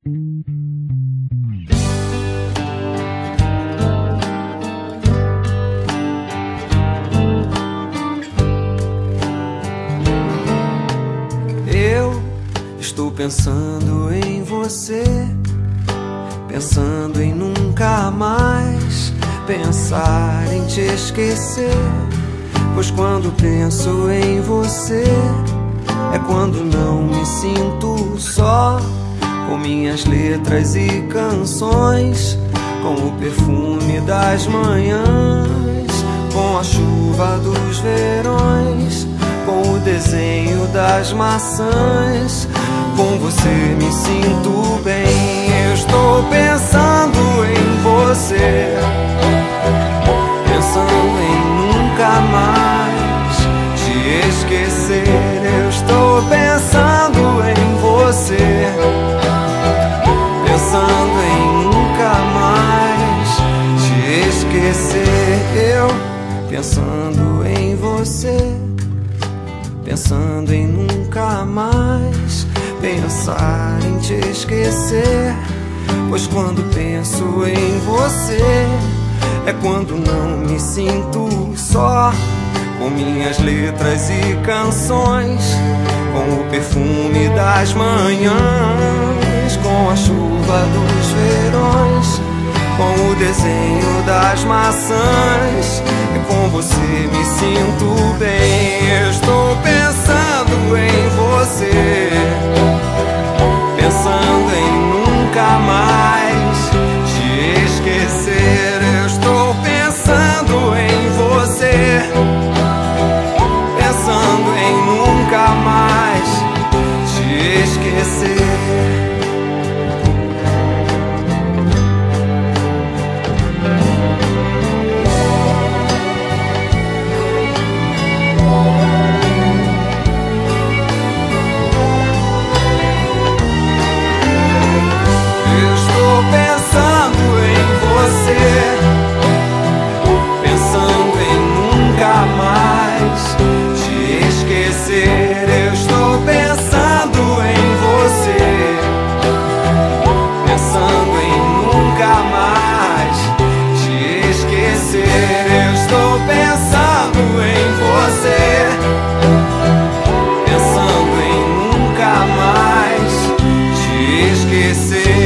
Eu estou pensando em você, pensando em nunca mais pensar em te esquecer. Pois quando penso em você é quando não me sinto só, com minhas letras e canções, com o perfume das manhãs, com a chuva dos verões, com o desenho das maçãs. Com você me sinto bem. Eu estou pensando em você, pensando em nunca mais te esquecer. Eu estou pensando em você, pensando em nunca mais te esquecer. Eu pensando em você, pensando em nunca mais pensar em te esquecer. Pois quando penso em você é quando não me sinto só, com minhas letras e canções, com o perfume das manhãs, com a chuva dos verões, com o desenho das maçãs. E com você me sinto bem. Eu estou pensando em você, pensando em nunca mais te esquecer. Eu estou pensando em você, pensando em nunca mais te esquecer. Eu estou pensando em você, pensando em nunca mais te esquecer. Eu estou pensando em você, pensando em nunca mais te esquecer.